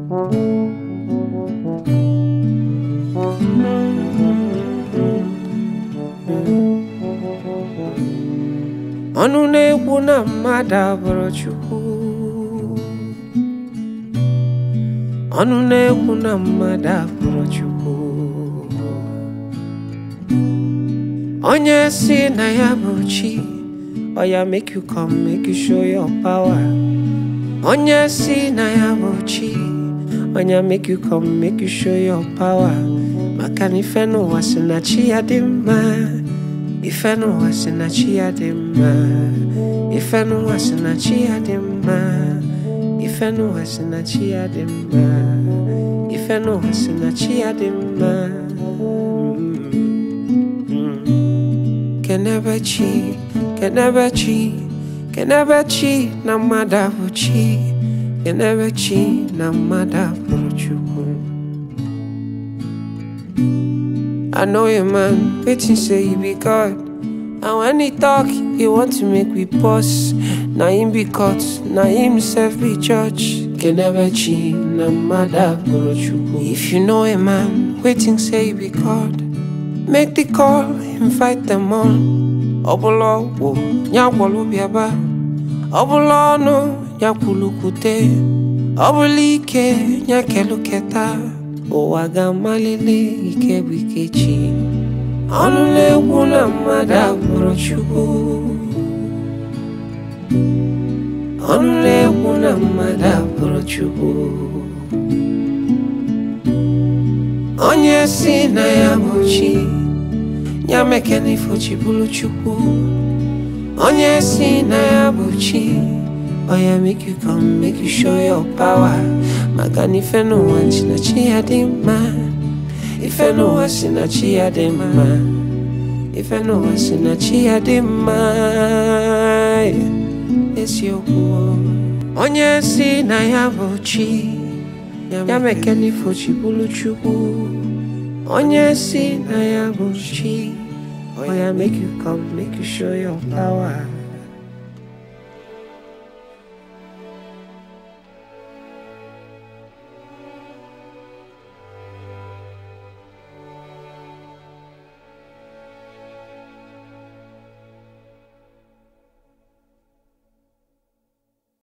Ọnụ na-ekwu na mmadụ abụrụ Chukwu. Ọnụ na-ekwu na mmadụ abụrụ Chukwu. Onye si na ya bụ chi, oya make you come, make you show your power. Onye si na ya bụ chi, oya make you come, make you show your power. Maka na ife n'ụwa si na chi ya dị mma. Ife n'ụwa si na chi ya dị mma. Ife n'ụwa si na chi ya dị mma. Ife n'ụwa si na chi ya dị mma. Ife n'ụwa si na chi ya dị mma. Kenebe chi, kenebe chi, kenebe chi na mmadụ abụ chi. Kenebe chi na mmadụ abụrụ Chukwu. I know a man waiting say he be God, and when he talk, he want to make we pause. Na him be caught, na himself be judge. Kenebe chi na mmadụ abụrụ Chukwu. If you know a man waiting say he be God, make the call, invite them on. Obolo wo nyagwolu biaba. Obolo no nyakulukute. Obolike nyakeluketa. Owaga malele ikebikechi. Ọnụ na-ekwu na mmadụ abụrụ Chukwu. Ọnụ na-ekwu na mmadụ abụrụ Chukwu. Onye si na ya bụ chi, ya mekene ifo chi bụrụ Chukwu. Onye si na ya bụ chi, oya make you come, make you show your power. Maka na ife n'ụwa si na chi ya dị mma. Ife n'ụwa si na chi ya dị mma. Ife n'ụwa si na chi ya dị mma. Eziokwu. Onye si na ya bụ chi, ya mekene ifo chi bụrụ Chukwu. Onye si na ya bụ chi, oya make you come, make you show your power.